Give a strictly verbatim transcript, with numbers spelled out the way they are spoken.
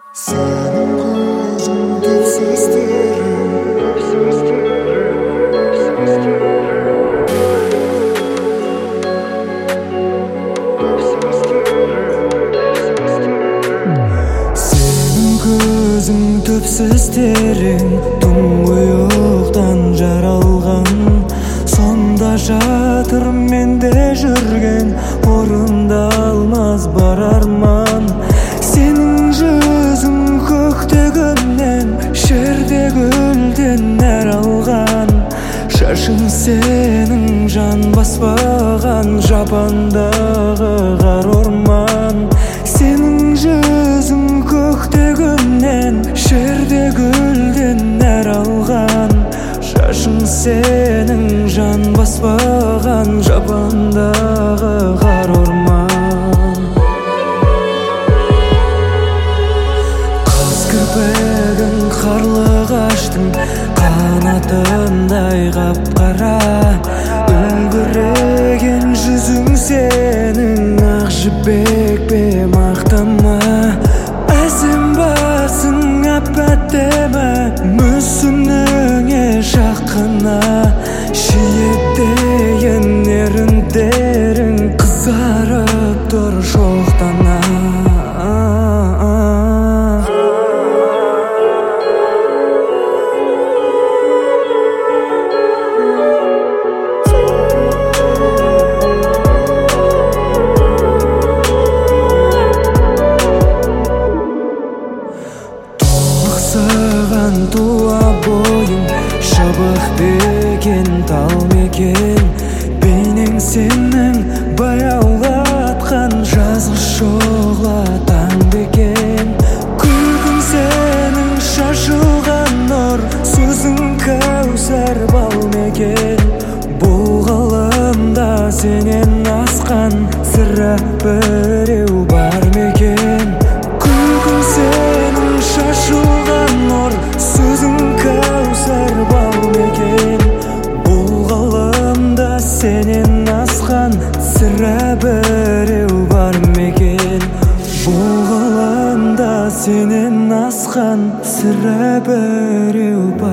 Senin gözün dipsizlerim, senin gözün tüpsüz terin, tuңгуюктан жаралган. Сонда жатыр менде жүрген, орындалмас бар арман. Сенің жүзің көктөгөннен, жерде гүлден нәр алған. Шашың сенің жан баспаған, жапандағы қар орман. Сенің жүзің көктөгөннен, жерде гүлден нәр алған. Шашың сенің жан баспаған, жапандағы қар орман. Қыз кірпігің қарлығаштың қанатындай қап-қара. Үлбіреген жүзің сенің ақ жібек пе, мақтама. Әсем басың әп-әдемі, мүсініңе жақына. Жиектеген еріндерің қызарып тұр шоқтана. Саған туа бойың, шабық бекен, тал мекен. Бейнең сенің баяулатқан, жазғы шоғла таң бекен. Күлкің сенің шашылған нұр, сөзің кәусар бал мекен. Бұл ғаламда сенен асқан, сірә біреу бар мекен. Күлкің сенің шашылған нұр, сөзің кәусар бал мекен. Бұл ғаламда сенен асқан, сірә біреу бар мекен. Бұл ғаламда сенен асқан, сірә біреу бар.